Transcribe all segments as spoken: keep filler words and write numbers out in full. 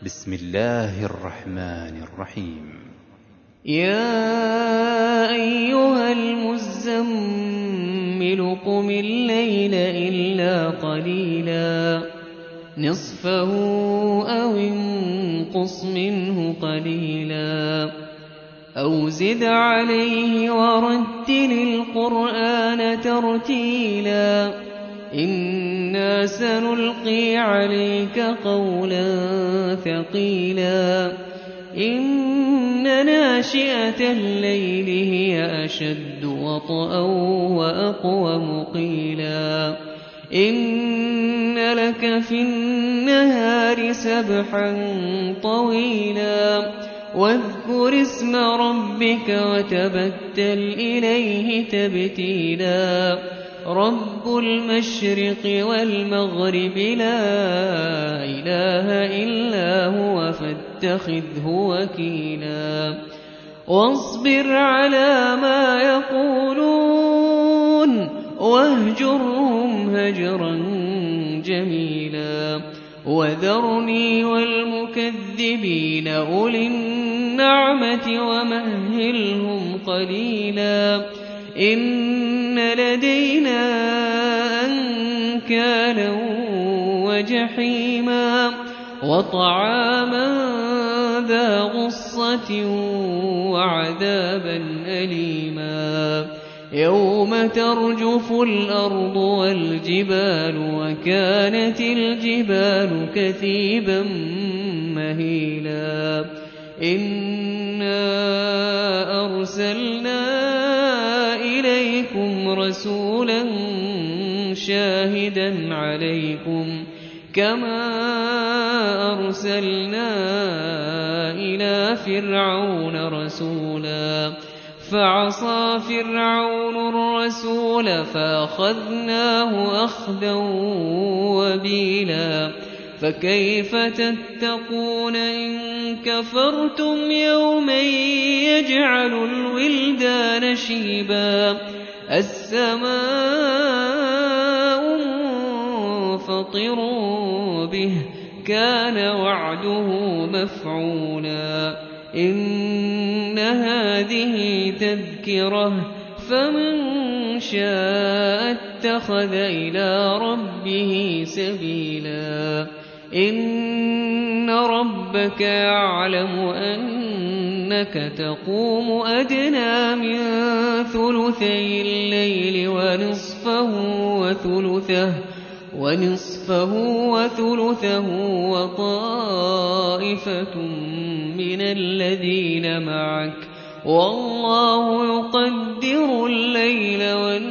بسم الله الرحمن الرحيم. يا أيها المزمل قم الليل إلا قليلا نصفه أو انقص منه قليلا أو زد عليه ورتل القرآن ترتيلا إنا سنلقي عليك قولا ثقيلا إن ناشئة الليل هي أشد وطئا وأقوم قيلا إن لك في النهار سبحا طويلا واذكر اسم ربك وتبتل إليه تبتيلا رب المشرق والمغرب لا إله إلا هو فاتخذه وكيلا واصبر على ما يقولون واهجرهم هجرا جميلا وذرني والمكذبين أولي النعمة ومهلهم قليلا إن لدينا أنكالا وجحيما وطعاما ذا غصة وعذابا أليما يوم ترجف الأرض والجبال وكانت الجبال كثيبا مهيلا إنا أرسلنا إليكم رسولا شاهدا عليكم كما أرسلنا إلى فرعون رسولا فعصى فرعون الرسول فأخذناه أخذا وبيلا فكيف تتقون إن كفرتم يوما يجعل الولدان شيبا السماء منفطر به كان وعده مفعولا إن هذه تذكرة فمن شاء اتخذ إلى ربه سبيلا إن ربك يعلم أنك تقوم أدنى من ثلثي الليل ونصفه وثلثه ونصفه وثلثه وطائفة من الذين معك والله يقدر الليل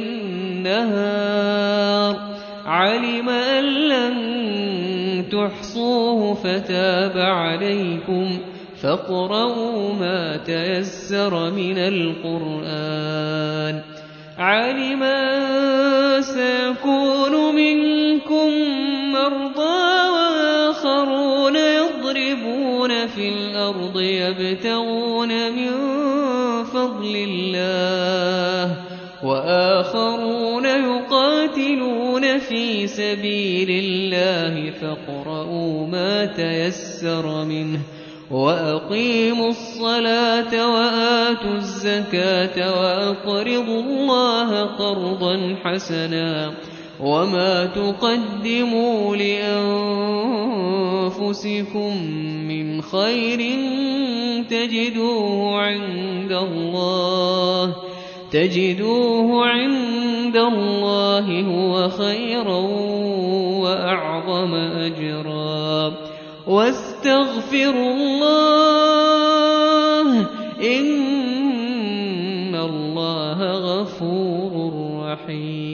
والنهار علم أن لن تحصوه فتاب عليكم فاقرؤوا ما تيسر من القرآن علم أن سيكون منكم مرضى وآخرون يضربون في الأرض يبتغون من فضل الله وآخرون يقاتلون في سبيل الله فاقرؤوا ما تيسر منه وأقيموا الصلاة وآتوا الزكاة وأقرضوا الله قرضا حسنا وما تقدموا لأنفسكم من خير تجدوه عند الله تجدوه عند الله هو خيرا وأعظم أجرا واستغفروا الله إن الله غفور رحيم.